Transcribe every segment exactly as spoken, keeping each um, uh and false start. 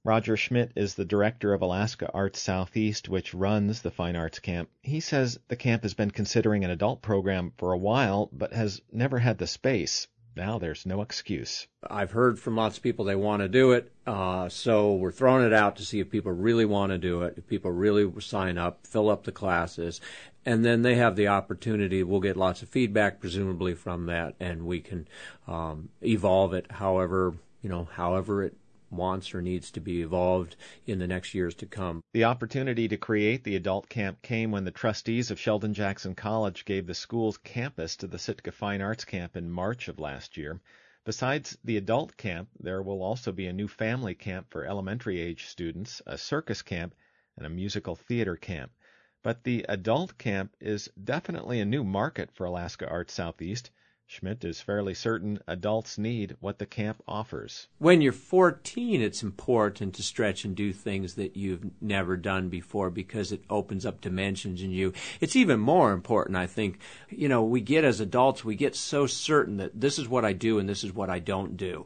Roger Schmidt is the director of Alaska Arts Southeast, which runs the Fine Arts Camp. He says the camp has been considering an adult program for a while, but has never had the space. Now there's no excuse. I've heard from lots of people they want to do it, uh, so we're throwing it out to see if people really want to do it, if people really sign up, fill up the classes, and then they have the opportunity. We'll get lots of feedback, presumably, from that, and we can um, evolve it however, you know, however it wants or needs to be evolved in the next years to come. The opportunity to create the adult camp came when the trustees of Sheldon Jackson College gave the school's campus to the Sitka Fine Arts Camp in March of last year. Besides the adult camp, there will also be a new family camp for elementary age students, a circus camp, and a musical theater camp. But the adult camp is definitely a new market for Alaska Arts Southeast. Schmidt is fairly certain adults need what the camp offers. When you're fourteen, it's important to stretch and do things that you've never done before because it opens up dimensions in you. It's even more important, I think. You know, we get as adults, we get so certain that this is what I do and this is what I don't do.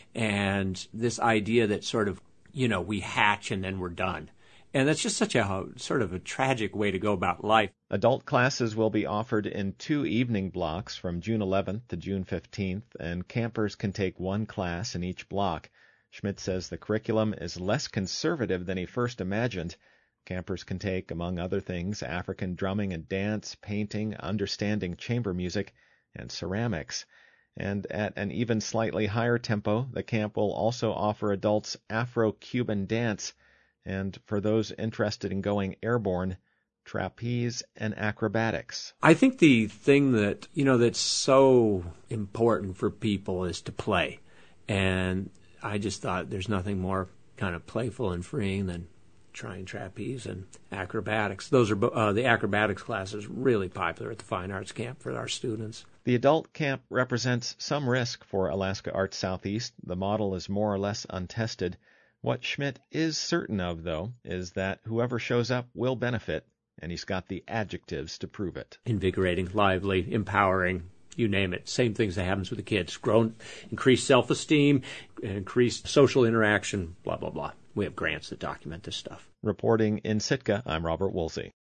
And this idea that sort of, you know, we hatch and then we're done. And that's just such a sort of a tragic way to go about life. Adult classes will be offered in two evening blocks from June eleventh to June fifteenth, and campers can take one class in each block. Schmidt says the curriculum is less conservative than he first imagined. Campers can take, among other things, African drumming and dance, painting, understanding chamber music, and ceramics. And at an even slightly higher tempo, the camp will also offer adults Afro-Cuban dance, and for those interested in going airborne, trapeze and acrobatics. I think the thing that, you know, that's so important for people is to play. And I just thought there's nothing more kind of playful and freeing than trying trapeze and acrobatics. Those are uh, the acrobatics classes really popular at the Fine Arts Camp for our students. The adult camp represents some risk for Alaska Arts Southeast. The model is more or less untested. What Schmidt is certain of, though, is that whoever shows up will benefit, and he's got the adjectives to prove it. Invigorating, lively, empowering, you name it. Same things that happens with the kids. Grown, increased self-esteem, increased social interaction, blah, blah, blah. We have grants that document this stuff. Reporting in Sitka, I'm Robert Woolsey.